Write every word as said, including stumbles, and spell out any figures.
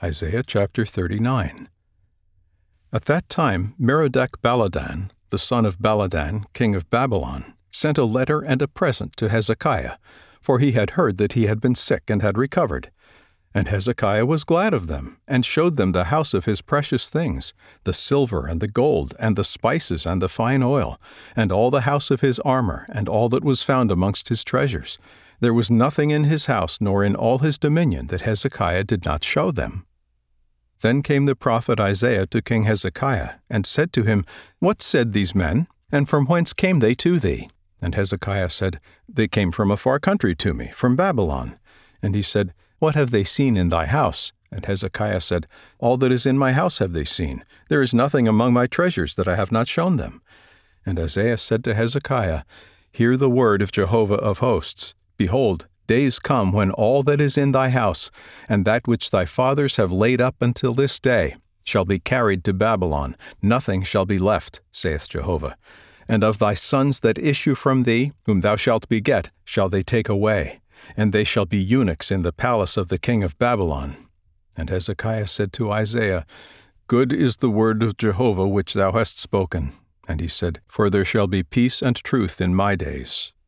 Isaiah chapter thirty-nine. At that time Merodach-Baladan, the son of Baladan, king of Babylon, sent a letter and a present to Hezekiah, for he had heard that he had been sick and had recovered. And Hezekiah was glad of them, and showed them the house of his precious things, the silver and the gold, and the spices and the fine oil, and all the house of his armor, and all that was found amongst his treasures. There was nothing in his house nor in all his dominion that Hezekiah did not show them. Then came the prophet Isaiah to King Hezekiah, and said to him, What said these men, and from whence came they to thee? And Hezekiah said, They came from a far country to me, from Babylon. And he said, What have they seen in thy house? And Hezekiah said, All that is in my house have they seen. There is nothing among my treasures that I have not shown them. And Isaiah said to Hezekiah, Hear the word of Jehovah of hosts. Behold, days come when all that is in thy house, and that which thy fathers have laid up until this day, shall be carried to Babylon. Nothing shall be left, saith Jehovah. And of thy sons that issue from thee, whom thou shalt beget, shall they take away, and they shall be eunuchs in the palace of the king of Babylon. And Hezekiah said to Isaiah, Good is the word of Jehovah which thou hast spoken. And he said, For there shall be peace and truth in my days.